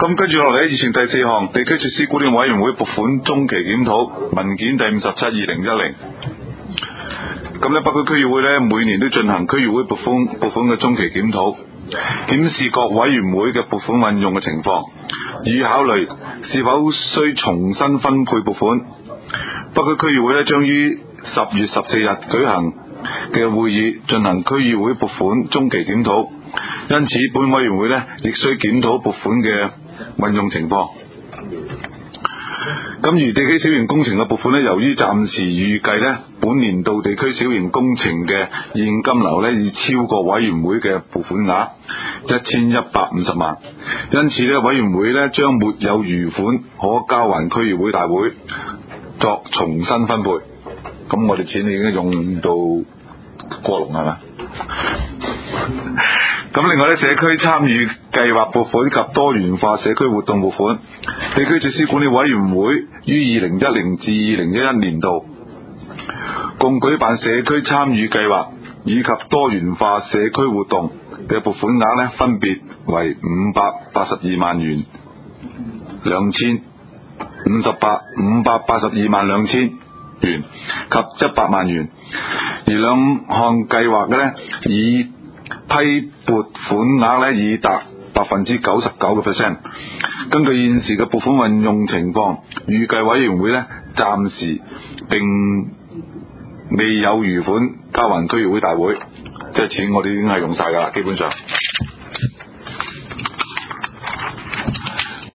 咁跟住落嚟，議程第4項，地區設施管理委員會撥款中期檢討文件第57/2010。咁咧，北區區議會咧每年都進行區議會撥款嘅中期檢討，檢視各委員會嘅撥款運用嘅情況，以考慮是否需重新分配撥款。北區區議會咧將於10月14日舉行嘅會議進行區議會撥款中期檢討，因此本委員會咧亦需檢討撥款嘅運用情況。咁而地區小型工程嘅撥款咧，由於暫時預計咧本年度地區小型工程嘅現金流咧已超過委員會嘅撥款額1150萬，因此咧委員會咧將沒有餘款可交還區議會大會作重新分配。咁我哋錢已經用到過龍係嘛？咁另外咧，社區參與計劃撥款及多元化社區活動撥款，地區設施管理委員會於2010至2011年度共舉辦社區參與計劃以及多元化社區活動嘅撥款額咧，分別為582萬元2,000、582萬2千元及100萬元，而兩項計劃嘅咧以批撥款額咧已達 99%。 根據現時嘅撥款運用情況，預計委員會咧暫時並未有餘款交還區議會大會，即係錢我哋已經係用晒㗎啦，基本上。